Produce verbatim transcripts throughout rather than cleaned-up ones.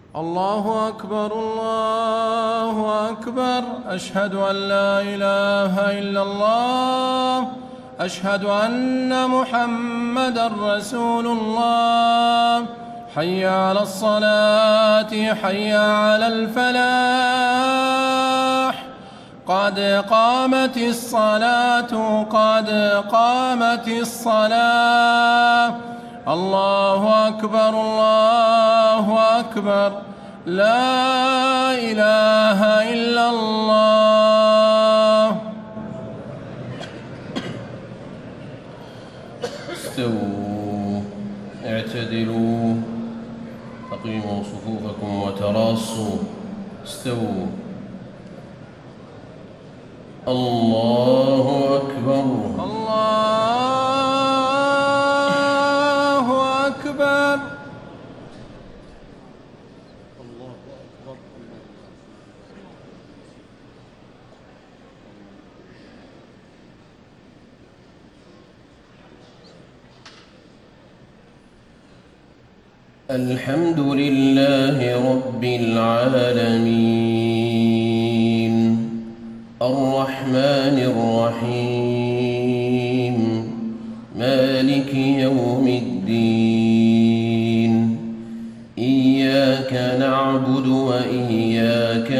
الله أكبر الله أكبر. أشهد أن لا إله إلا الله. أشهد أن محمدًا رسول الله. حي على الصلاة حي على الفلاح. قد قامت الصلاة قد قامت الصلاة. الله أكبر الله أكبر. لا إله إلا الله. استووا اعتدلوا أقيموا صفوفكم وتراصوا. استووا. الله أكبر الله أكبر. الله أكبر. الحمد لله رب العالمين الرحمن الرحيم مالك يوم الدين. إياك نعبد وإياك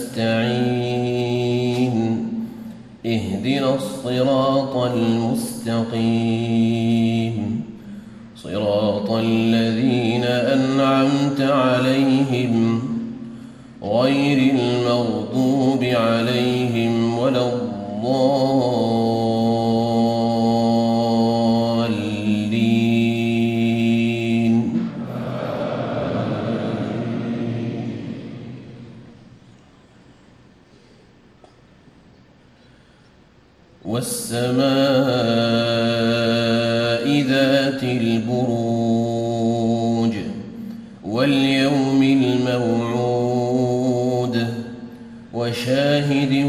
نستعين. اهدنا الصراط المستقيم صراط الذين أنعمت عليهم غير المغضوب عليهم ولا الضالين. والسماء ذات البروج واليوم الموعود وشاهد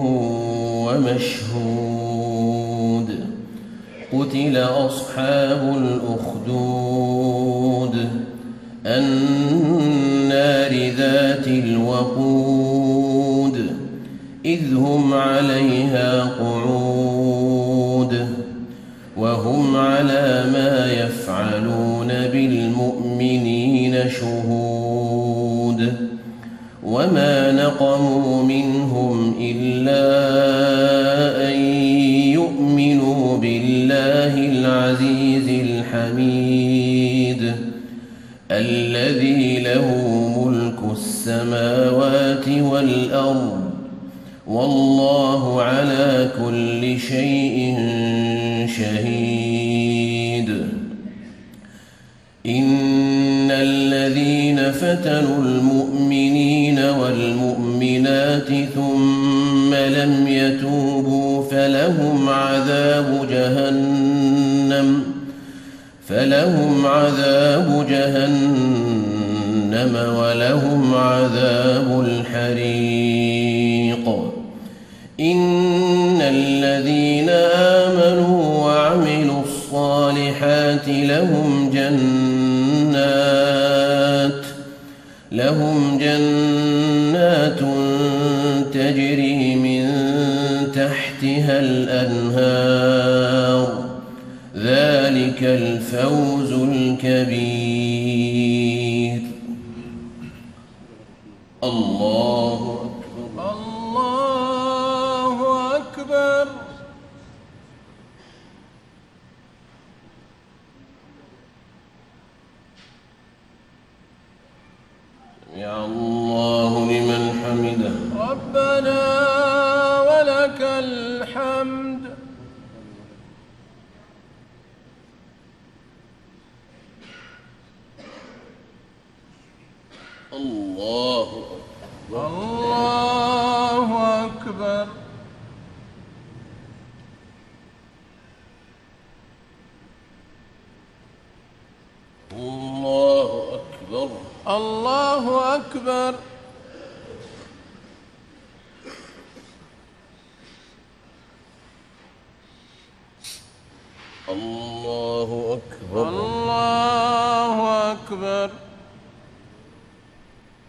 ومشهود. قتل أصحاب الأخدود النار ذات الوقود إذ هم عليها قعود وهم على ما يفعلون بالمؤمنين شهود. وما نقموا منهم إلا أن يؤمنوا بالله العزيز الحميد الذي له ملك السماوات والأرض والله على كل شيء شهيد. إن الذين فتنوا المؤمنين والمؤمنات ثم لم يتوبوا فلهم عذاب جهنم فلهم عذاب جهنم ولهم عذاب الحريق. إن الذين آمنوا وعملوا الصالحات لهم جنات لهم جنات تجري من تحتها الأنهار. ذلك الفوز الكبير. الله أكبر الله أكبر. يا الله لمن حمده. ربنا ولك الحمد. الله أكبر الله أكبر. الله أكبر الله أكبر. الله أكبر الله أكبر.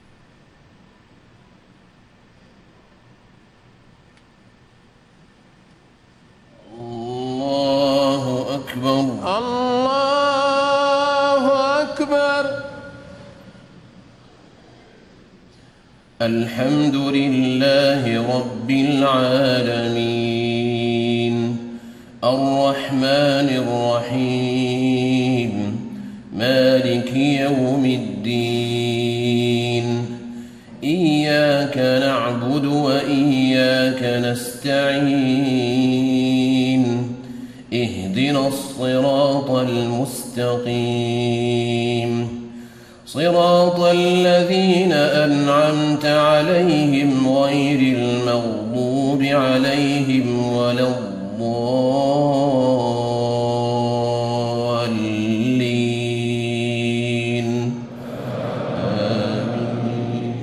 الحمد لله رب العالمين الرحمن الرحيم مالك يوم الدين إياك نعبد وإياك نستعين اهدنا الصراط المستقيم صراط الذين أنعمت عليهم غير المغضوب عليهم ولا الضالين آمين.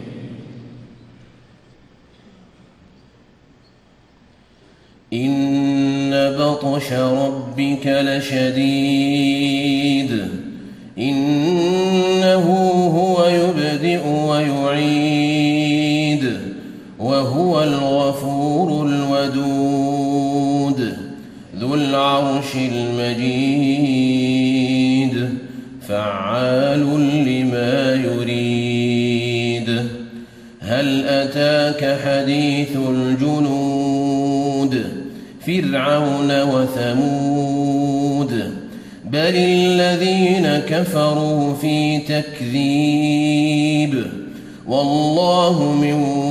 إن بطش ربك لشديد إنه هو يبدئ ويعيد وهو الغفور الودود ذو العرش المجيد فعال لما يريد هل أتاك حديث الجنود فرعون وثمود بل الذين كفروا في تكذيب والله من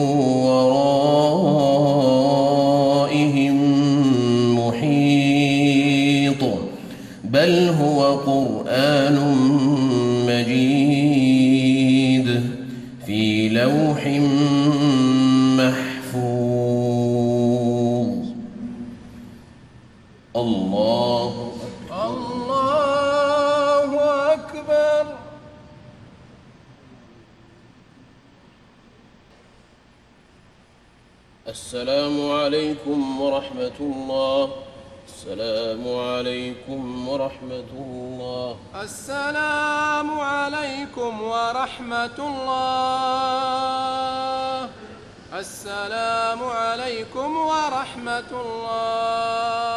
ورائهم محيط بل هو قرآن مجيد في لوح محفوظ. الله الله أكبر. السلام عليكم ورحمة الله. السلام عليكم ورحمة الله. السلام عليكم ورحمة الله. السلام عليكم ورحمة الله.